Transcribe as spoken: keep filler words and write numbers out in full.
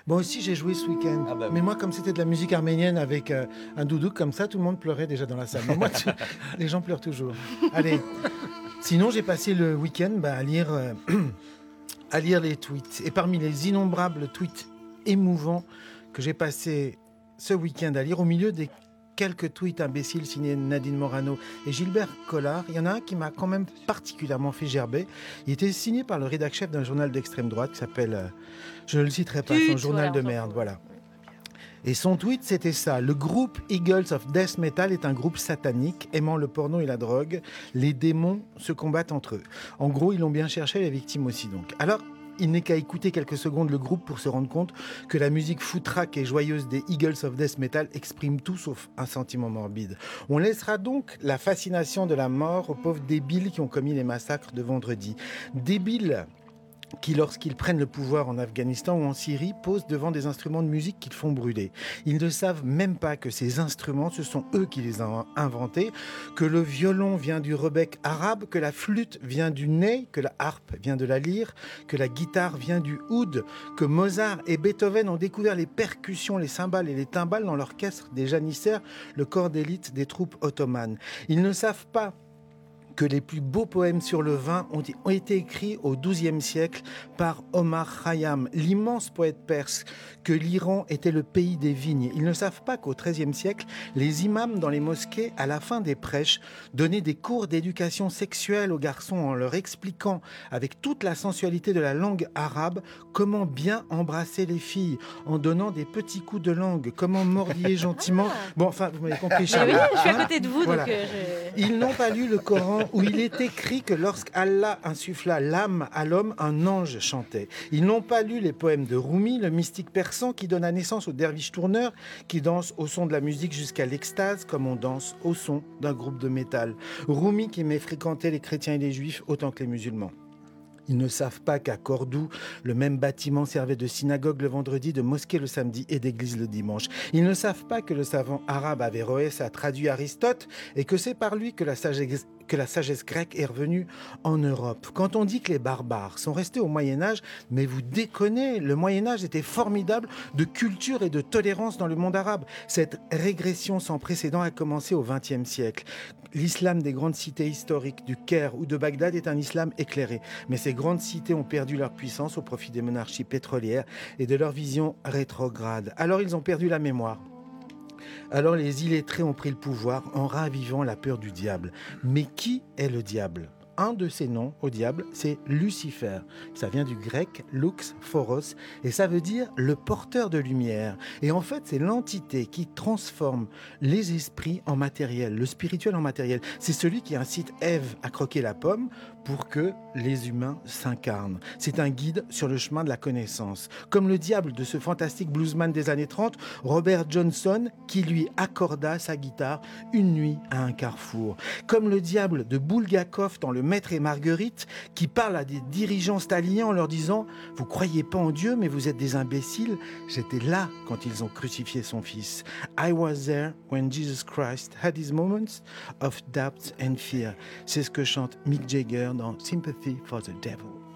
Moi aussi, j'ai joué ce week-end. Ah bah oui. Mais moi, comme c'était de la musique arménienne avec euh, un doudouk comme ça, tout le monde pleurait déjà dans la salle. Mais moi, tu- les gens pleurent toujours. Allez. Sinon, j'ai passé le week-end bah, à lire, euh, à lire les tweets. Et parmi les innombrables tweets émouvants que j'ai passé ce week-end à lire, au milieu des quelques tweets imbéciles signés Nadine Morano et Gilbert Collard, il y en a un qui m'a quand même particulièrement fait gerber. Il était signé par le rédac-chef d'un journal d'extrême droite qui s'appelle, euh, je ne le citerai pas, Tut, son journal voilà, de on s'en merde, fout. voilà. Et son tweet, c'était ça. Le groupe Eagles of Death Metal est un groupe satanique, aimant le porno et la drogue. Les démons se combattent entre eux. En gros, ils l'ont bien cherché, les victimes aussi donc. Alors, il n'est qu'à écouter quelques secondes le groupe pour se rendre compte que la musique foutraque et joyeuse des Eagles of Death Metal exprime tout sauf un sentiment morbide. On laissera donc la fascination de la mort aux pauvres débiles qui ont commis les massacres de vendredi. Débiles qui, lorsqu'ils prennent le pouvoir en Afghanistan ou en Syrie, posent devant des instruments de musique qu'ils font brûler. Ils ne savent même pas que ces instruments, ce sont eux qui les ont inventés, que le violon vient du rebec arabe, que la flûte vient du ney, que la harpe vient de la lyre, que la guitare vient du oud, que Mozart et Beethoven ont découvert les percussions, les cymbales et les timbales dans l'orchestre des janissaires, le corps d'élite des troupes ottomanes. Ils ne savent pas que les plus beaux poèmes sur le vin ont, ont été écrits au douzième siècle par Omar Khayyam, l'immense poète perse, que l'Iran était le pays des vignes. Ils ne savent pas qu'au treizième siècle, les imams dans les mosquées, à la fin des prêches, donnaient des cours d'éducation sexuelle aux garçons en leur expliquant, avec toute la sensualité de la langue arabe, comment bien embrasser les filles, en donnant des petits coups de langue, comment mordiller gentiment. Bon, enfin, vous m'avez compris, Mais Charles. oui, je suis à Hein côté de vous, Voilà. donc euh, je... Ils n'ont pas lu le Coran où il est écrit que lorsqu'Allah insuffla l'âme à l'homme, un ange chantait. Ils n'ont pas lu les poèmes de Rumi, le mystique persan qui donna naissance au derviche tourneur, qui danse au son de la musique jusqu'à l'extase comme on danse au son d'un groupe de métal. Rumi qui aimait fréquenter les chrétiens et les juifs autant que les musulmans. Ils ne savent pas qu'à Cordoue, le même bâtiment servait de synagogue le vendredi, de mosquée le samedi et d'église le dimanche. Ils ne savent pas que le savant arabe Averroès a traduit Aristote et que c'est par lui que la sagesse que la sagesse grecque est revenue en Europe. Quand on dit que les barbares sont restés au Moyen-Âge, mais vous déconnez, le Moyen-Âge était formidable de culture et de tolérance dans le monde arabe. Cette régression sans précédent a commencé au vingtième siècle. L'islam des grandes cités historiques du Caire ou de Bagdad est un islam éclairé. Mais ces grandes cités ont perdu leur puissance au profit des monarchies pétrolières et de leur vision rétrograde. Alors ils ont perdu la mémoire. Alors les illettrés ont pris le pouvoir en ravivant la peur du diable. Mais qui est le diable ? Un de ses noms au diable, c'est Lucifer. Ça vient du grec lux, phoros, et ça veut dire le porteur de lumière. Et en fait, c'est l'entité qui transforme les esprits en matériel, le spirituel en matériel. C'est celui qui incite Ève à croquer la pomme pour que les humains s'incarnent. C'est un guide sur le chemin de la connaissance. Comme le diable de ce fantastique bluesman des années trente, Robert Johnson, qui lui accorda sa guitare une nuit à un carrefour. Comme le diable de Bulgakov dans Le Maître et Marguerite, qui parle à des dirigeants staliniens en leur disant « Vous croyez pas en Dieu, mais vous êtes des imbéciles. J'étais là quand ils ont crucifié son fils. I was there when Jesus Christ had his moments of doubt and fear. » C'est ce que chante Mick Jagger dans Sympathy for the Devil.